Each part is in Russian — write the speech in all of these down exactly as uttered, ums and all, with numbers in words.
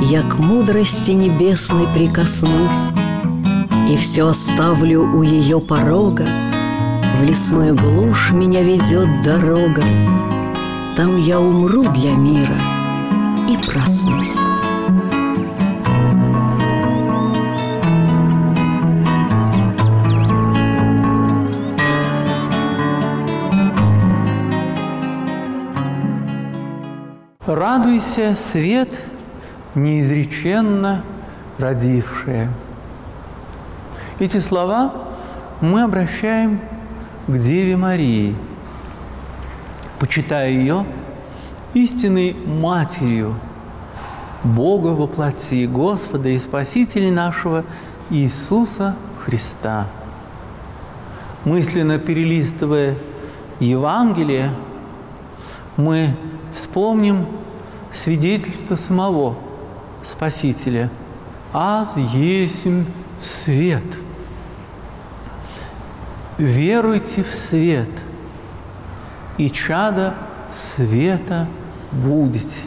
я к мудрости небесной прикоснусь и все оставлю у ее порога. В лесную глушь меня ведет дорога, там я умру для мира и проснусь. Радуйся, свет, неизреченно родившее. Эти слова мы обращаем к Деве Марии, почитая ее истинной Матерью Бога во плоти, Господа и Спасителя нашего Иисуса Христа. Мысленно перелистывая Евангелие, мы вспомним свидетельство самого Спасителя: «Аз есмь свет». Веруйте в свет, и чадо света будете.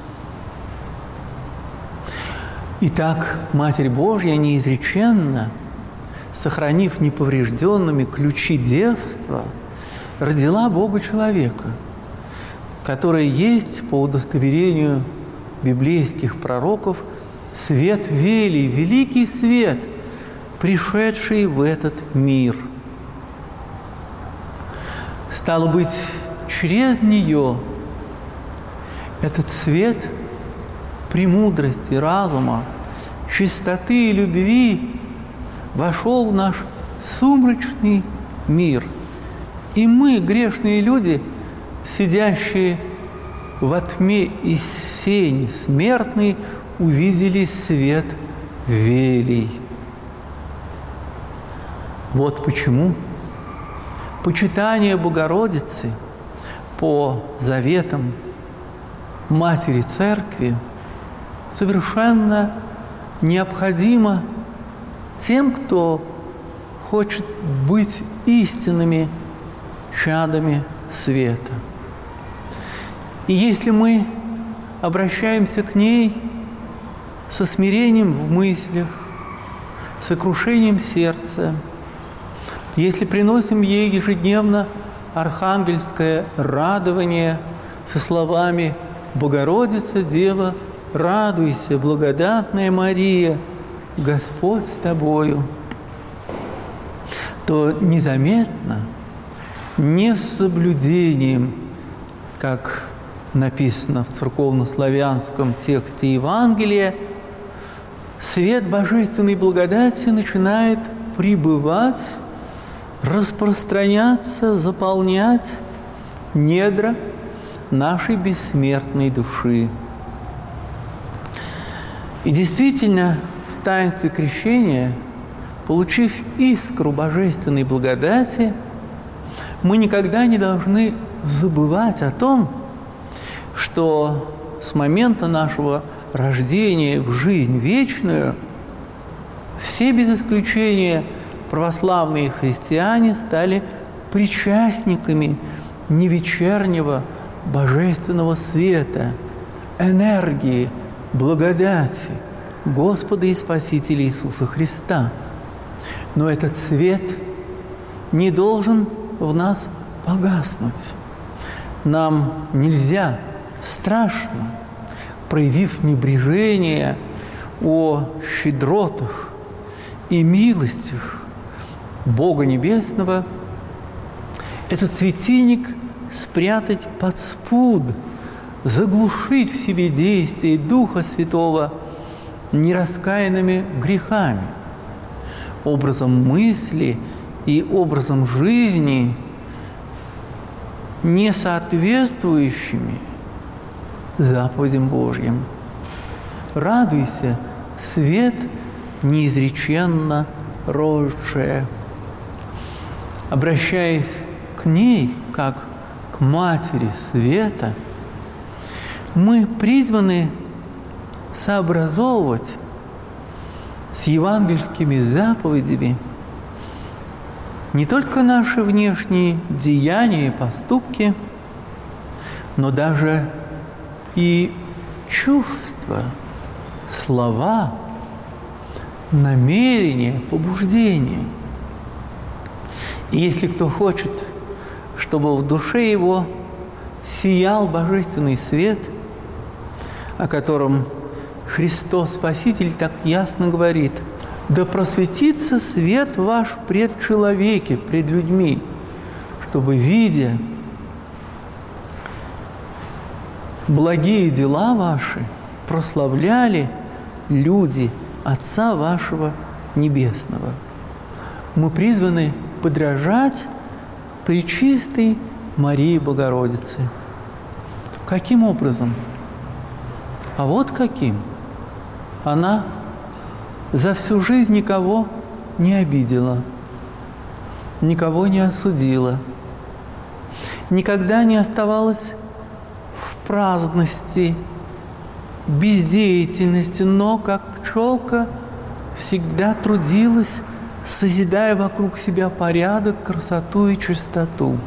Итак, Матерь Божья неизреченно, сохранив неповрежденными ключи девства, родила Бога-человека, который есть, по удостоверению библейских пророков, свет велий, великий свет, пришедший в этот мир. Стало быть, через нее этот свет премудрости, разума, чистоты и любви вошел в наш сумрачный мир. И мы, грешные люди, сидящие во тьме и сени смертной, увидели свет велий. Вот почему почитание Богородицы по заветам Матери Церкви совершенно необходимо тем, кто хочет быть истинными чадами света. И если мы обращаемся к ней со смирением в мыслях, сокрушением сердца, если приносим ей ежедневно архангельское радование со словами: «Богородица, Дева, радуйся, благодатная Мария, Господь с тобою», то незаметно, не с соблюдением, как написано в церковнославянском тексте Евангелия, свет божественной благодати начинает пребывать, распространяться, заполнять недра нашей бессмертной души. И действительно, в таинстве крещения, получив искру божественной благодати, мы никогда не должны забывать о том, что с момента нашего рождения в жизнь вечную все без исключения православные христиане стали причастниками невечернего божественного света, энергии, благодати Господа и Спасителя Иисуса Христа. Но этот свет не должен в нас погаснуть. Нам нельзя, страшно, проявив небрежение о щедротах и милостях Бога Небесного, этот светильник спрятать под спуд, заглушить в себе действие Духа Святого нераскаянными грехами, образом мысли и образом жизни, не соответствующими заповедям Божьим. Радуйся, свет неизреченно родшее. Обращаясь к ней, как к Матери Света, мы призваны сообразовывать с евангельскими заповедями не только наши внешние деяния и поступки, но даже и чувства, слова, намерения, побуждения. И если кто хочет, чтобы в душе его сиял божественный свет, о котором Христос Спаситель так ясно говорит: «Да просветится свет ваш пред человеке, пред людьми, чтобы, видя благие дела ваши, прославляли люди Отца вашего Небесного». Мы призваны подражать Пречистой Марии Богородице. Каким образом? А вот каким. Она за всю жизнь никого не обидела, никого не осудила, никогда не оставалась в праздности, бездеятельности, но, как пчелка, всегда трудилась, созидая вокруг себя порядок, красоту и чистоту.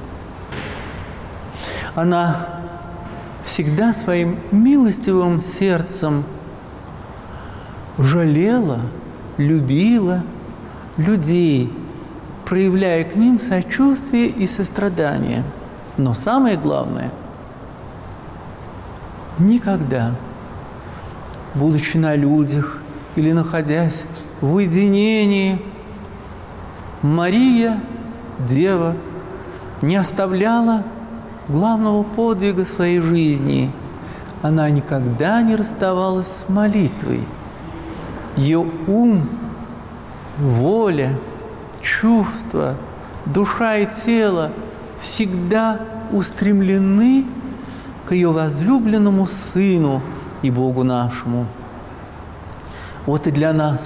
Она всегда своим милостивым сердцем жалела, любила людей, проявляя к ним сочувствие и сострадание. Но самое главное, никогда, будучи на людях или находясь в уединении, Мария, Дева, не оставляла главного подвига своей жизни. Она никогда не расставалась с молитвой. Ее ум, воля, чувства, душа и тело всегда устремлены к ее возлюбленному Сыну и Богу нашему. Вот и для нас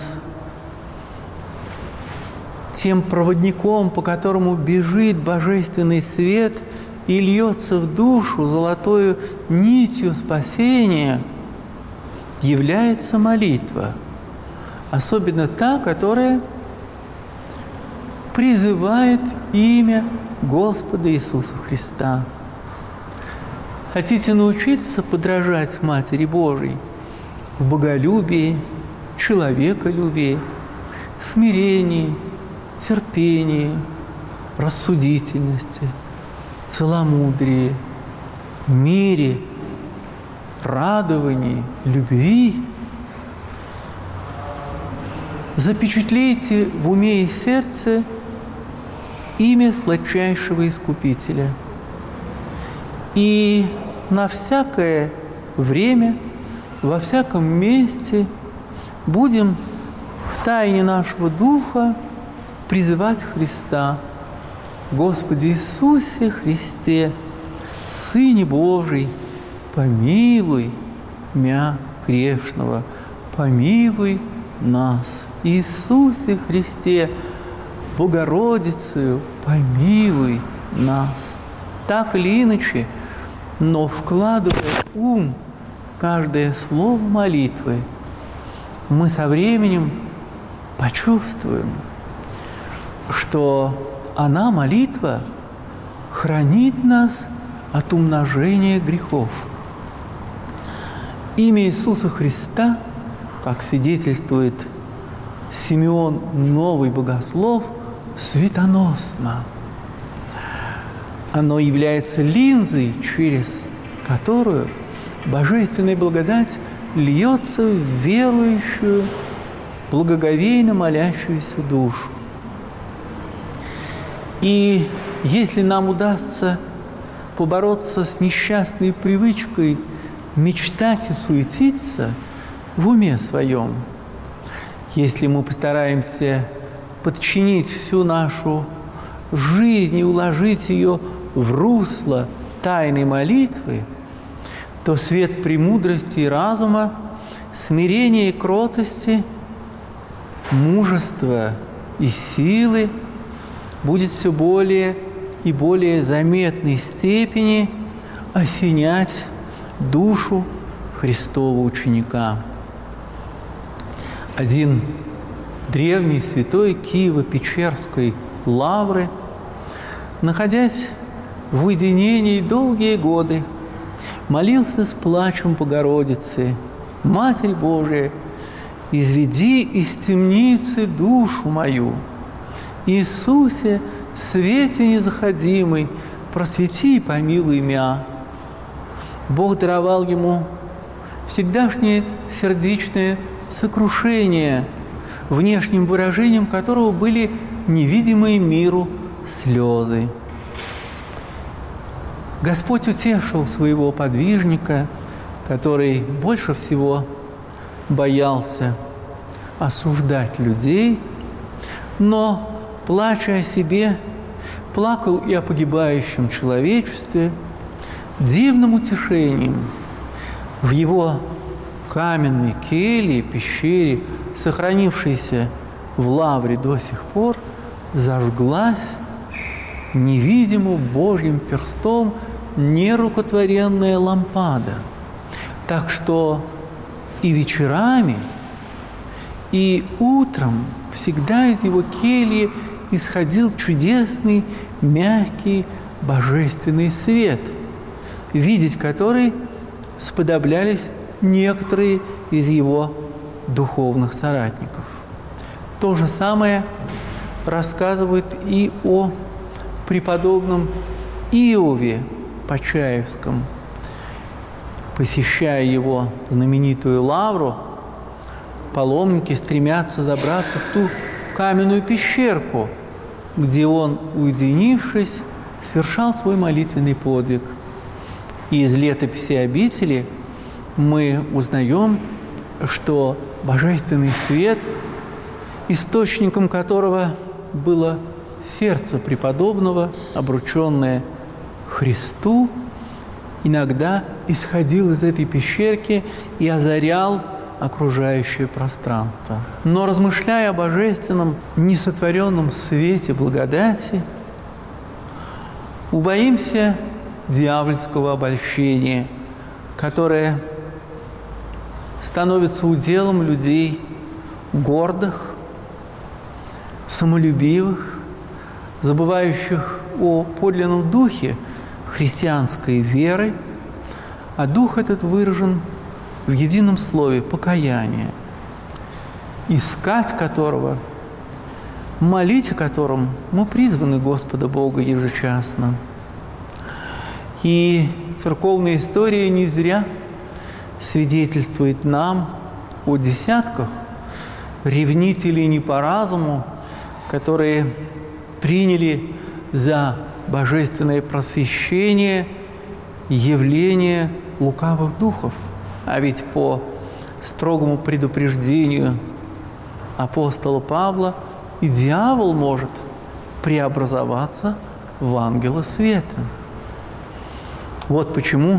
тем проводником, по которому бежит божественный свет и льется в душу золотою нитью спасения, является молитва, особенно та, которая призывает имя Господа Иисуса Христа. Хотите научиться подражать Матери Божией в боголюбии, человеколюбии, смирении, терпении, рассудительности, целомудрии, мире, радовании, любви? Запечатлейте в уме и сердце имя сладчайшего Искупителя. И на всякое время, во всяком месте будем в тайне нашего духа призывать Христа: «Господи Иисусе Христе, Сыне Божий, помилуй мя грешного, помилуй нас. Иисусе Христе, Богородицею, помилуй нас». Так или иначе, но вкладывая ум в каждое слово молитвы, мы со временем почувствуем, что она, молитва, хранит нас от умножения грехов. Имя Иисуса Христа, как свидетельствует Симеон Новый Богослов, светоносно. Оно является линзой, через которую божественная благодать льется в верующую, благоговейно молящуюся душу. И если нам удастся побороться с несчастной привычкой мечтать и суетиться в уме своем, если мы постараемся подчинить всю нашу жизнь и уложить ее в русло тайной молитвы, то свет премудрости и разума, смирения и кротости, мужества и силы будет все более и более заметной степени осенять душу Христова ученика. Один древний святой Киево-Печерской лавры, находясь в уединении долгие годы, молился с плачем Богородицы Матерь Божия, изведи из темницы душу мою. Иисусе, свете незаходимый, просвети и помилуй мя. Бог даровал ему всегдашнее сердечное сокрушение, внешним выражением которого были невидимые миру слезы. Господь утешил своего подвижника, который больше всего боялся осуждать людей, но, плача о себе, плакал и о погибающем человечестве, дивным утешением в его каменной келье, пещере, сохранившейся в лавре до сих пор, зажглась невидимым Божьим перстом нерукотворенная лампада. Так что и вечерами, и утром всегда из его кельи исходил чудесный, мягкий, божественный свет, видеть который сподоблялись некоторые из его духовных соратников. То же самое рассказывает и о преподобном Иове Почаевском. Посещая его знаменитую лавру, паломники стремятся забраться в ту каменную пещерку, где он, уединившись, совершал свой молитвенный подвиг. И из летописи обители мы узнаем, что божественный свет, источником которого было сердце преподобного, обрученное Христу, иногда исходил из этой пещерки и озарял окружающее пространство. Но, размышляя о божественном, несотворенном свете благодати, убоимся дьявольского обольщения, которое становится уделом людей гордых, самолюбивых, забывающих о подлинном духе христианской веры, а дух этот выражен в едином слове «покаяние», искать которого, молить о котором мы призваны Господа Бога ежечасно. И церковная история не зря свидетельствует нам о десятках ревнителей не по разуму, которые приняли за божественное просвещение явление лукавых духов. А ведь по строгому предупреждению апостола Павла и дьявол может преобразоваться в ангела света. Вот почему,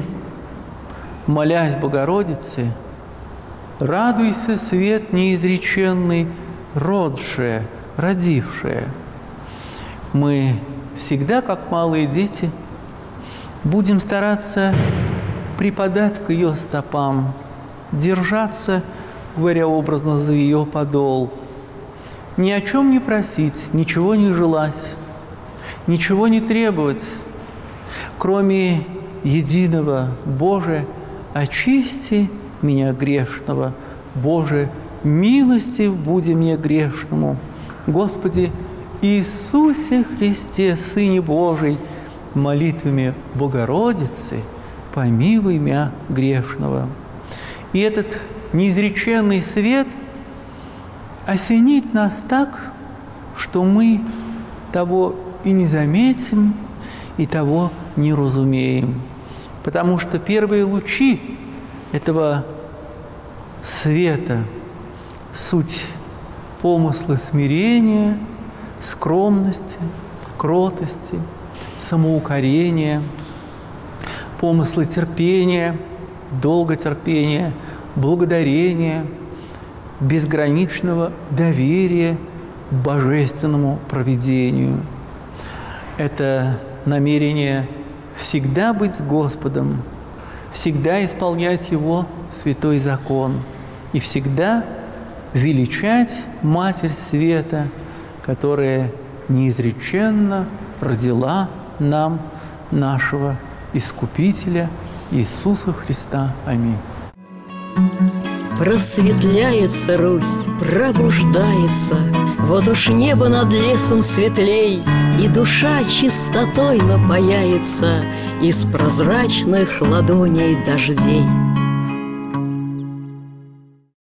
молясь Богородице, радуйся, свет неизреченный, родшая, родившая. Мы всегда, как малые дети, будем стараться припадать к ее стопам, держаться, говоря образно, за ее подол, ни о чем не просить, ничего не желать, ничего не требовать, кроме единого: Боже, очисти меня грешного, Боже, милостив буди мне грешному, Господи Иисусе Христе, Сыне Божий, молитвами Богородицы помилуй мя грешного. И этот неизреченный свет осенит нас так, что мы того и не заметим, и того не разумеем. Потому что первые лучи этого света – суть помысла смирения, скромности, кротости, самоукорения, помыслы терпения, долготерпения, благодарения, безграничного доверия к божественному провидению. Это намерение всегда быть с Господом, всегда исполнять Его святой закон и всегда величать Матерь Света, которая неизреченно родила нам нашего Искупителя Иисуса Христа. Аминь. Просветляется Русь, пробуждается. Вот уж небо над лесом светлей, и душа чистотой напояется из прозрачных ладоней дождей.